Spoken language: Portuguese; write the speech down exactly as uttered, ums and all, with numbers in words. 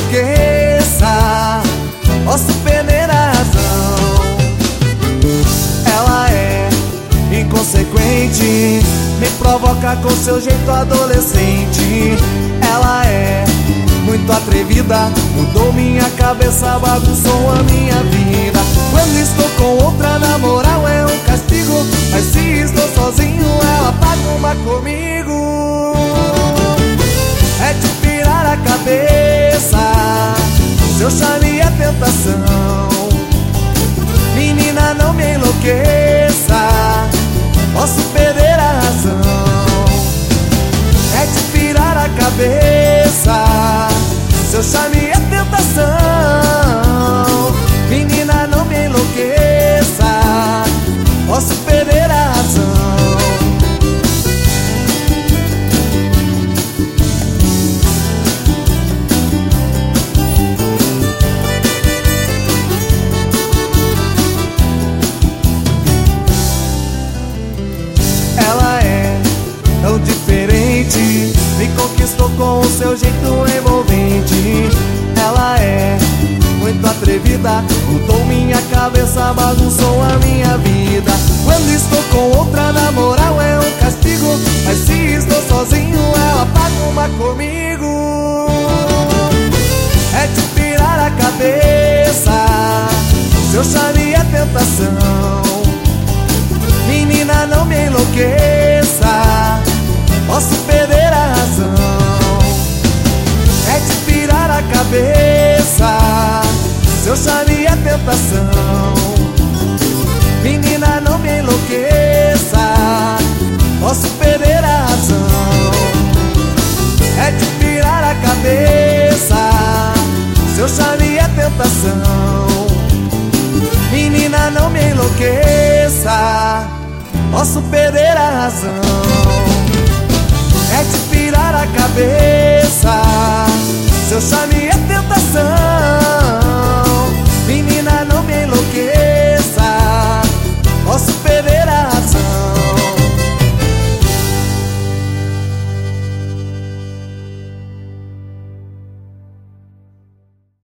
enlouqueça, posso perder a razão. Ela é inconsequente, me provoca com seu jeito adolescente. Ela é muito atrevida, mudou minha cabeça, bagunçou a minha vida. Quando estou com outra, na moral é um castigo, mas se estou sozinho, ela paga uma comigo. É de pirar a cabeça, seu charme é tentação. Menina, não me enlouqueça, posso perder a razão. É de pirar a cabeça, seu charme é tentação. Menina, não me enlouqueça, posso perder a razão. Ela é tão diferente, me conquistou com o seu jeito envolvente. Ela é muito atrevida, mudou minha cabeça, bagunçou a minha vida. Quando estou com outra, na moral é um castigo, mas se estou sozinho, ela paga uma comigo. É de pirar a cabeça, seu charme é tentação. Menina, não me enlouqueça, posso perder a razão. É de pirar a cabeça, seu charme é tentação. Menina, não me enlouqueça, posso perder a razão. É de pirar a cabeça, seu charme é tentação. Menina, não me enlouqueça, posso perder a razão.